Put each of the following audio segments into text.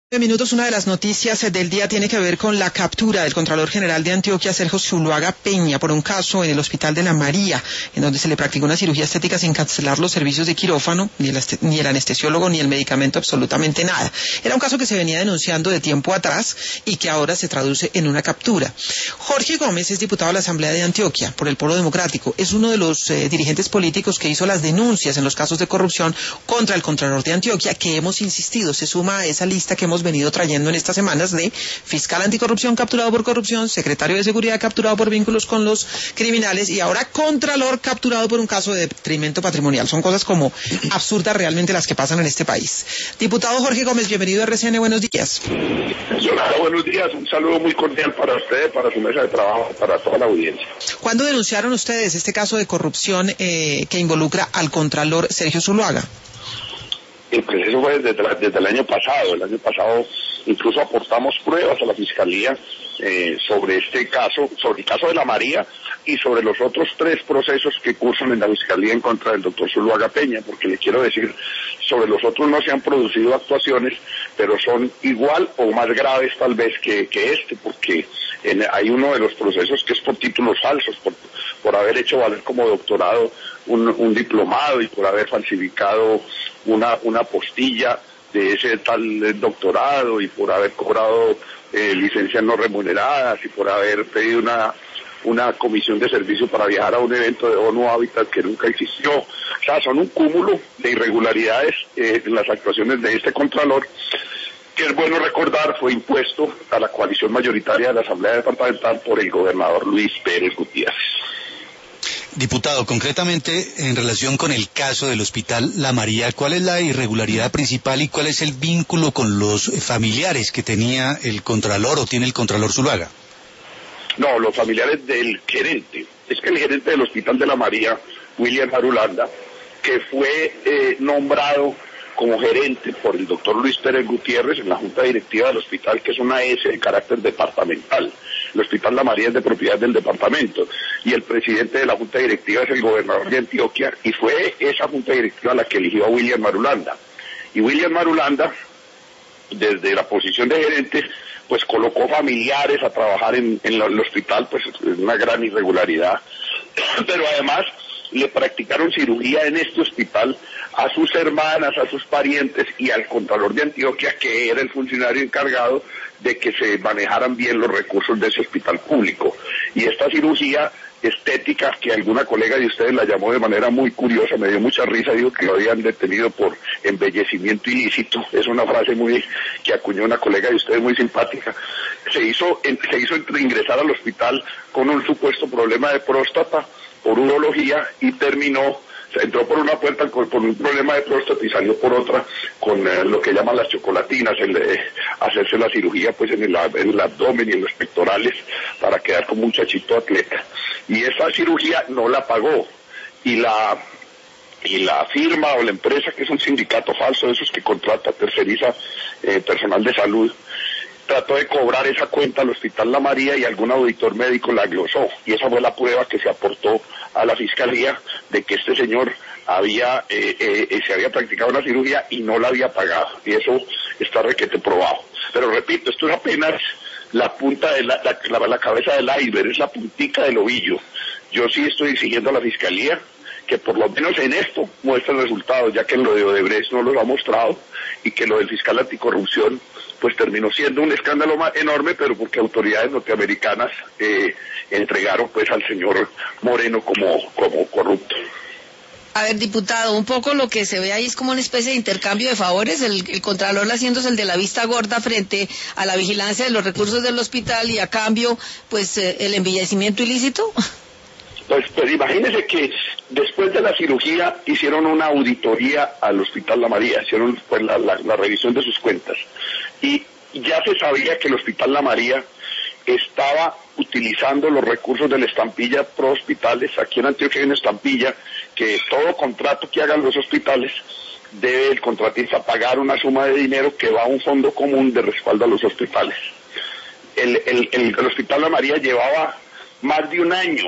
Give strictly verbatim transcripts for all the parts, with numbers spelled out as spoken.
Minutos, una de las noticias del día tiene que ver con la captura del Contralor General de Antioquia, Sergio Zuluaga Peña, por un caso en el Hospital de la María, en donde se le practicó una cirugía estética sin cancelar los servicios de quirófano, ni el, ni el anestesiólogo, ni el medicamento, absolutamente nada. Era un caso que se venía denunciando de tiempo atrás y que ahora se traduce en una captura. Jorge Gómez es diputado de la Asamblea de Antioquia por el Polo Democrático. Es uno de los eh, dirigentes políticos que hizo las denuncias en los casos de corrupción contra el Contralor de Antioquia, que hemos insistido, se suma a esa lista que hemos venido trayendo en estas semanas de fiscal anticorrupción capturado por corrupción, secretario de seguridad capturado por vínculos con los criminales y ahora contralor capturado por un caso de detrimento patrimonial. Son cosas como absurdas realmente las que pasan en este país. Diputado Jorge Gómez, bienvenido a R C N, buenos días. Hola, buenos días, un saludo muy cordial para ustedes, para su mesa de trabajo, para toda la audiencia. ¿Cuándo denunciaron ustedes este caso de corrupción eh, que involucra al contralor Sergio Zuluaga? El proceso fue desde, la, desde el año pasado. El año pasado incluso aportamos pruebas a la Fiscalía eh, sobre este caso, sobre el caso de la María y sobre los otros tres procesos que cursan en la Fiscalía en contra del doctor Zuluaga Peña, porque le quiero decir, sobre los otros no se han producido actuaciones, pero son igual o más graves tal vez que, que este, porque en, hay uno de los procesos que es por títulos falsos, por, por haber hecho valer como doctorado un, un diplomado y por haber falsificado una, una postilla de ese tal doctorado y por haber cobrado eh, licencias no remuneradas y por haber pedido una una comisión de servicio para viajar a un evento de ONU Habitat que nunca existió. O sea, son un cúmulo de irregularidades eh, en las actuaciones de este Contralor, que es bueno recordar fue impuesto a la coalición mayoritaria de la Asamblea Departamental por el gobernador Luis Pérez Gutiérrez. Diputado, concretamente en relación con el caso del Hospital La María, ¿cuál es la irregularidad principal y cuál es el vínculo con los familiares que tenía el Contralor o tiene el Contralor Zuluaga? No, los familiares del gerente. Es que el gerente del Hospital de la María, William Marulanda, que fue eh, nombrado como gerente por el doctor Luis Pérez Gutiérrez en la Junta Directiva del hospital, que es una S de carácter departamental. El Hospital La María es de propiedad del departamento y el presidente de la Junta Directiva es el gobernador de Antioquia y fue esa Junta Directiva la que eligió a William Marulanda. Y William Marulanda, desde la posición de gerente, pues colocó familiares a trabajar en, en el hospital, pues es una gran irregularidad, pero además le practicaron cirugía en este hospital a sus hermanas, a sus parientes y al Contralor de Antioquia, que era el funcionario encargado de que se manejaran bien los recursos de ese hospital público. Y esta cirugía estética, que alguna colega de ustedes la llamó de manera muy curiosa, me dio mucha risa, dijo que lo habían detenido por embellecimiento ilícito, es una frase muy que acuñó una colega de ustedes muy simpática. Se hizo, se hizo ingresar al hospital con un supuesto problema de próstata por urología y terminó, se entró por una puerta con, por un problema de próstata y salió por otra con eh, lo que llaman las chocolatinas, el de hacerse la cirugía pues en el, en el abdomen y en los pectorales para quedar como un muchachito atleta. Y esa cirugía no la pagó y la y la firma o la empresa, que es un sindicato falso de esos que contrata, terceriza eh, personal de salud, trató de cobrar esa cuenta al Hospital La María y algún auditor médico la glosó. Y esa fue la prueba que se aportó a la Fiscalía de que este señor había eh, eh, se había practicado una cirugía y no la había pagado. Y eso está requete probado. Pero repito, esto es apenas la punta de la, la, la, la cabeza del iceberg, es la puntica del ovillo. Yo sí estoy exigiendo a la Fiscalía que por lo menos en esto muestre resultados, ya que en lo de Odebrecht no los ha mostrado, y que lo del fiscal anticorrupción pues terminó siendo un escándalo más enorme, pero porque autoridades norteamericanas eh, entregaron pues al señor Moreno como, como corrupto. A ver, diputado, un poco lo que se ve ahí es como una especie de intercambio de favores, el, el Contralor haciéndose el de la vista gorda frente a la vigilancia de los recursos del hospital y a cambio, pues, eh, el embellecimiento ilícito. Pues, pues imagínese que después de la cirugía hicieron una auditoría al Hospital La María, hicieron pues la, la, la revisión de sus cuentas y ya se sabía que el Hospital La María estaba utilizando los recursos de la estampilla Pro Hospitales. Aquí en Antioquia hay una estampilla que todo contrato que hagan los hospitales debe el contratista pagar una suma de dinero que va a un fondo común de respaldo a los hospitales. El, el, el, el Hospital La María llevaba más de un año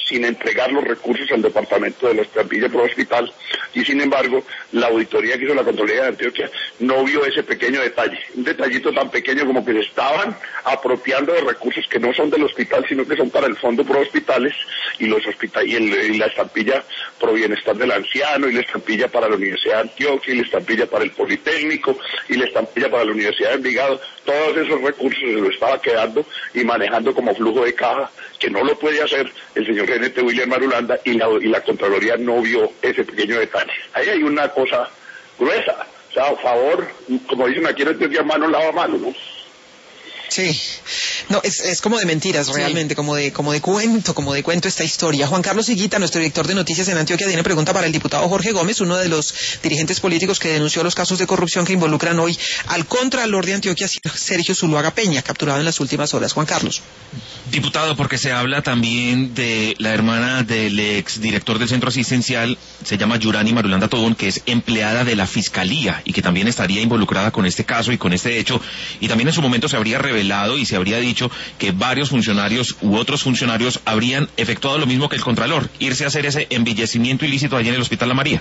sin entregar los recursos al departamento de la estampilla pro hospital, y sin embargo la auditoría que hizo la Contraloría de Antioquia no vio ese pequeño detalle, un detallito tan pequeño como que se estaban apropiando de recursos que no son del hospital sino que son para el fondo pro hospitales, y los hospital y, el, y la estampilla pro bienestar del anciano, y la estampilla para la Universidad de Antioquia, y la estampilla para el Politécnico, y la estampilla para la Universidad de Envigado. Todos esos recursos se lo estaba quedando y manejando como flujo de caja, que no lo puede hacer el señor gerente William Marulanda, y la, y la Contraloría no vio ese pequeño detalle. Ahí hay una cosa gruesa, o sea, a favor, como dicen aquí en Antioquia, mano lava mano, ¿no? Sí, no, es, es como de mentiras realmente, sí. como de como de cuento, como de cuento esta historia. Juan Carlos Higuita, nuestro director de noticias en Antioquia, tiene pregunta para el diputado Jorge Gómez, uno de los dirigentes políticos que denunció los casos de corrupción que involucran hoy al contralor de Antioquia, Sergio Zuluaga Peña, capturado en las últimas horas. Juan Carlos. Diputado, porque se habla también de la hermana del ex director del centro asistencial, se llama Yurani Marulanda Tobón, que es empleada de la Fiscalía y que también estaría involucrada con este caso y con este hecho, y también en su momento se habría revelado y se habría dicho que varios funcionarios u otros funcionarios habrían efectuado lo mismo que el contralor, irse a hacer ese embellecimiento ilícito allí en el Hospital La María.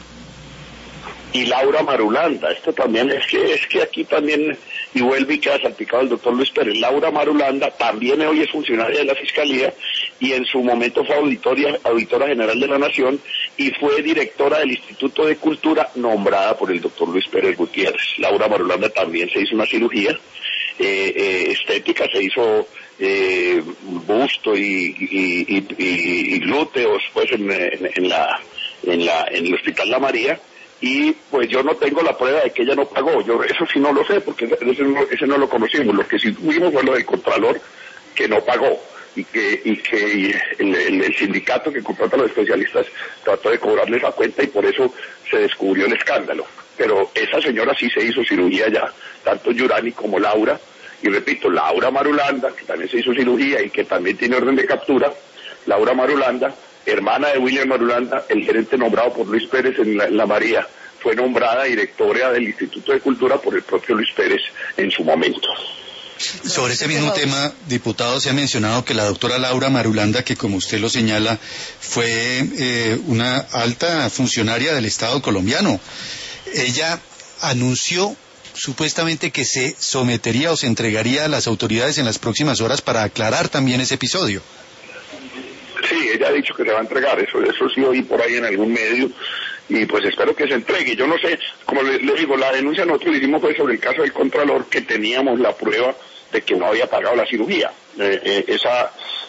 Y Laura Marulanda, esto también es que es que aquí también, y vuelve y queda salpicado el doctor Luis Pérez. Laura Marulanda también hoy es funcionaria de la Fiscalía y en su momento fue auditoria, auditora general de la Nación y fue directora del Instituto de Cultura nombrada por el doctor Luis Pérez Gutiérrez. Laura Marulanda también se hizo una cirugía eh, eh, estética, se hizo eh, busto y, y, y, y, y glúteos pues en, en, en, la, en, la, en el Hospital La María. Y pues yo no tengo la prueba de que ella no pagó, yo eso sí no lo sé, porque ese no, ese no lo conocimos. Lo que sí tuvimos fue lo del contralor que no pagó y que y que el, el, el sindicato que contrata a los especialistas trató de cobrarles la cuenta y por eso se descubrió el escándalo. Pero esa señora sí se hizo cirugía ya, tanto Yurani como Laura, y repito, Laura Marulanda, que también se hizo cirugía y que también tiene orden de captura. Laura Marulanda, hermana de William Marulanda, el gerente nombrado por Luis Pérez en la, en la María, fue nombrada directora del Instituto de Cultura por el propio Luis Pérez en su momento. Sobre ese mismo tema, diputado, se ha mencionado que la doctora Laura Marulanda, que como usted lo señala, fue eh, una alta funcionaria del Estado colombiano. Ella anunció supuestamente que se sometería o se entregaría a las autoridades en las próximas horas para aclarar también ese episodio. Sí, ella ha dicho que se va a entregar, eso eso sí oí por ahí en algún medio, y pues espero que se entregue. Yo no sé, como le, le digo, la denuncia nosotros le hicimos fue sobre el caso del Contralor, que teníamos la prueba de que no había pagado la cirugía. Eh, eh, esa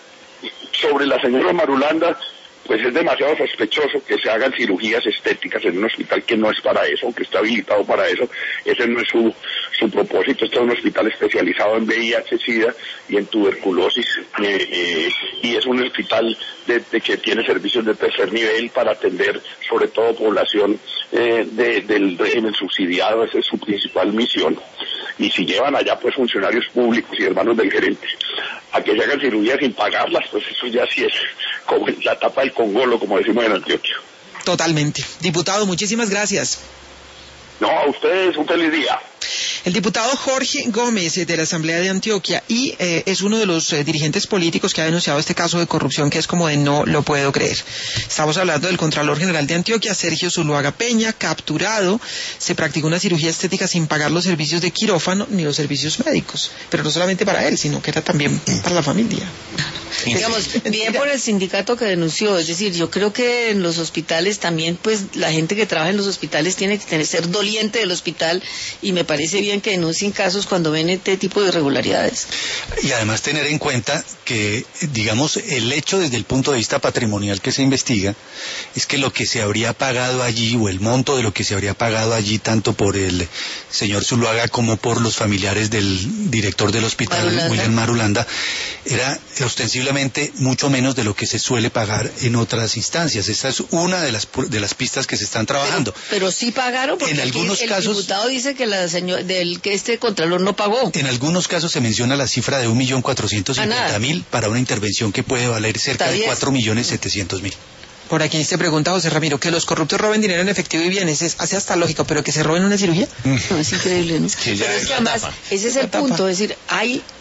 sobre la señora Marulanda, pues es demasiado sospechoso que se hagan cirugías estéticas en un hospital que no es para eso, aunque está habilitado para eso. Ese no es su, su propósito. Este es un hospital especializado en V I H, SIDA y en tuberculosis, eh, eh, y es un hospital de, de que tiene servicios de tercer nivel para atender sobre todo población eh, de, del régimen subsidiado. Esa es su principal misión. Y si llevan allá pues funcionarios públicos y hermanos del gerente a que se hagan cirugías sin pagarlas, pues eso ya sí es como la tapa del congolo, como decimos en Antioquia. Totalmente. Diputado, muchísimas gracias. No, a ustedes un feliz día. El diputado Jorge Gómez, eh, de la Asamblea de Antioquia, y eh, es uno de los eh, dirigentes políticos que ha denunciado este caso de corrupción que es como de no lo puedo creer. Estamos hablando del Contralor General de Antioquia, Sergio Zuluaga Peña, capturado. Se practicó una cirugía estética sin pagar los servicios de quirófano ni los servicios médicos, pero no solamente para él, sino que era también para la familia. Digamos, bien por el sindicato que denunció, es decir, yo creo que en los hospitales también, pues la gente que trabaja en los hospitales tiene que tener, ser doliente del hospital, y me parece bien que denuncien casos cuando ven este tipo de irregularidades. Y además tener en cuenta que, digamos, el hecho desde el punto de vista patrimonial que se investiga es que lo que se habría pagado allí, o el monto de lo que se habría pagado allí, tanto por el señor Zuluaga como por los familiares del director del hospital, Marulanda. William Marulanda, era ostensiblemente mucho menos de lo que se suele pagar en otras instancias. Esta es una de las de las pistas que se están trabajando. Pero, pero sí pagaron, porque en algunos el casos, diputado dice que la señor, del que este contralor no pagó. En algunos casos se menciona la cifra de un millón cuatrocientos cincuenta mil para una intervención que puede valer cerca de cuatro millones setecientos mil. Por aquí se pregunta José Ramiro, que los corruptos roben dinero en efectivo y bienes, es, hace hasta lógico, pero que se roben una cirugía. No, es increíble, ¿no? Sí, pero es que además, ese es el punto, es decir, hay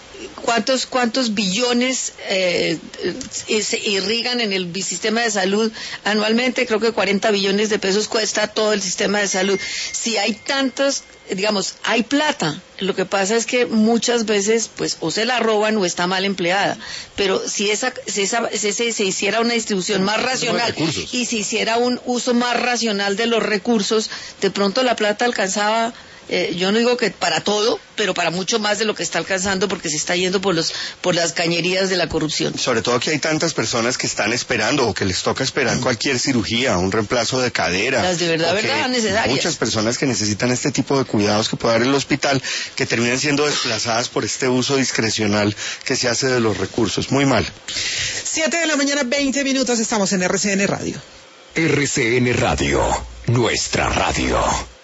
¿cuántos, cuántos billones eh, se irrigan en el sistema de salud anualmente? Creo que cuarenta billones de pesos cuesta todo el sistema de salud. Si hay tantos, digamos, hay plata. Lo que pasa es que muchas veces, pues, o se la roban o está mal empleada. Pero si esa, si esa, si se, se hiciera una distribución más racional y si hiciera un uso más racional de los recursos, de pronto la plata alcanzaba. Eh, yo no digo que para todo, pero para mucho más de lo que está alcanzando, porque se está yendo por los por las cañerías de la corrupción. Sobre todo que hay tantas personas que están esperando o que les toca esperar cualquier cirugía, un reemplazo de cadera. Las de verdad, verdad necesarias. Muchas personas que necesitan este tipo de cuidados que puede dar el hospital, que terminan siendo desplazadas por este uso discrecional que se hace de los recursos. Muy mal. Siete de la mañana, veinte minutos, estamos en R C N Radio. R C N Radio, nuestra radio.